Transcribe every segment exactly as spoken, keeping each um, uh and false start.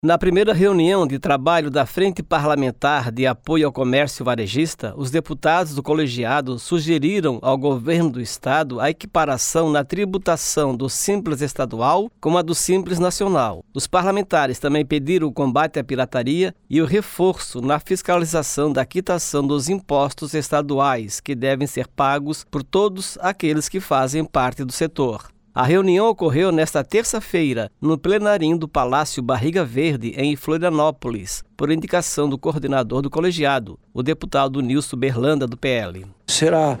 Na primeira reunião de trabalho da Frente Parlamentar de Apoio ao Comércio Varejista, os deputados do colegiado sugeriram ao governo do estado a equiparação na tributação do Simples Estadual com a do Simples Nacional. Os parlamentares também pediram o combate à pirataria e o reforço na fiscalização da quitação dos impostos estaduais, que devem ser pagos por todos aqueles que fazem parte do setor. A reunião ocorreu nesta terça-feira, no plenarinho do Palácio Barriga Verde, em Florianópolis, por indicação do coordenador do colegiado, o deputado Nilson Berlanda, do P L. Será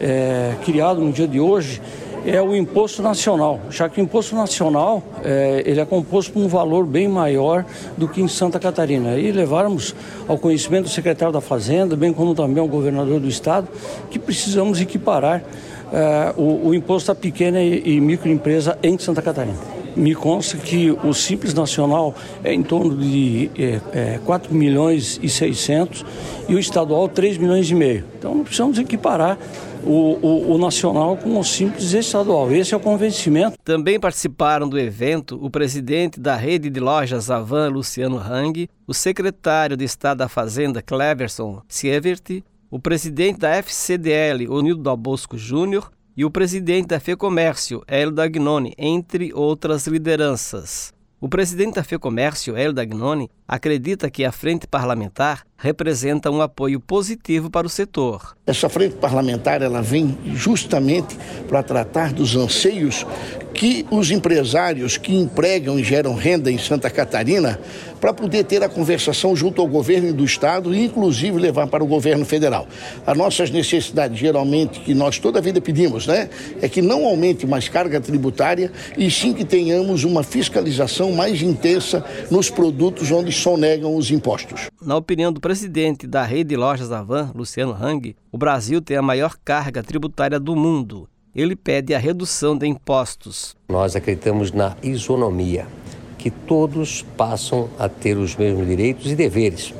é, criado no dia de hoje é o Imposto Nacional, já que o Imposto Nacional é, ele é composto por um valor bem maior do que em Santa Catarina. E levarmos ao conhecimento do secretário da Fazenda, bem como também ao governador do estado, que precisamos equiparar Uh, o, o imposto à pequena e, e microempresa em Santa Catarina. Me consta que o Simples Nacional é em torno de é, é, quatro milhões e seiscentos e o estadual três milhões e meio. Então nós precisamos equiparar o, o, o nacional com o Simples estadual. Esse é o convencimento. Também participaram do evento o presidente da rede de lojas Avan, Luciano Hang, o secretário de Estado da Fazenda, Cleverson Sievert, o presidente da F C D L, Onildo Dal Bosco Júnior, e o presidente da FEComércio, Hélio Dagnoni, entre outras lideranças. O presidente da FEComércio, Hélio Dagnoni, acredita que a frente parlamentar representa um apoio positivo para o setor. Essa frente parlamentar ela vem justamente para tratar dos anseios que os empresários que empregam e geram renda em Santa Catarina, para poder ter a conversação junto ao governo do estado e inclusive levar para o governo federal. As nossas necessidades, geralmente, que nós toda a vida pedimos, né, é que não aumente mais carga tributária e sim que tenhamos uma fiscalização mais intensa nos produtos onde sonegam os impostos. Na opinião do presidente da rede de lojas Avan, Luciano Hang, o Brasil tem a maior carga tributária do mundo. Ele pede a redução de impostos. Nós acreditamos na isonomia, que todos passam a ter os mesmos direitos e deveres.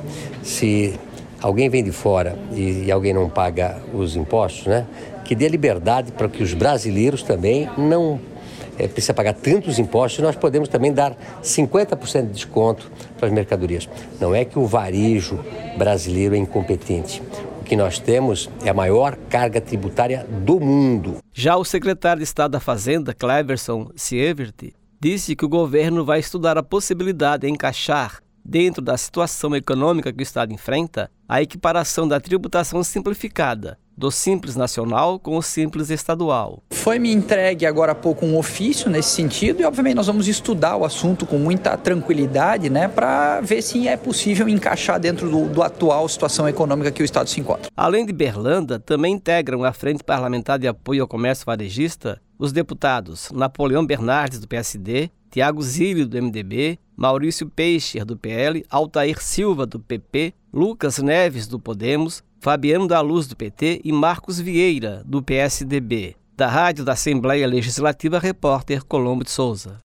Se alguém vem de fora e, e alguém não paga os impostos, né, que dê liberdade para que os brasileiros também não é, precisem pagar tantos impostos, nós podemos também dar cinquenta por cento de desconto para as mercadorias. Não é que o varejo brasileiro é incompetente. O que nós temos é a maior carga tributária do mundo. Já o secretário de Estado da Fazenda, Cleverson Sievert, disse que o governo vai estudar a possibilidade de encaixar, dentro da situação econômica que o Estado enfrenta, a equiparação da tributação simplificada do Simples Nacional com o Simples Estadual. Foi-me entregue agora há pouco um ofício nesse sentido e, obviamente, nós vamos estudar o assunto com muita tranquilidade, né, para ver se é possível encaixar dentro do, do atual situação econômica que o Estado se encontra. Além de Berlanda, também integram a Frente Parlamentar de Apoio ao Comércio Varejista os deputados Napoleão Bernardes, do P S D, Tiago Zílio, do M D B, Maurício Peixer, do P L, Altair Silva, do P P, Lucas Neves, do Podemos, Fabiano da Luz, do P T e Marcos Vieira, do P S D B. Da Rádio da Assembleia Legislativa, repórter Colombo de Souza.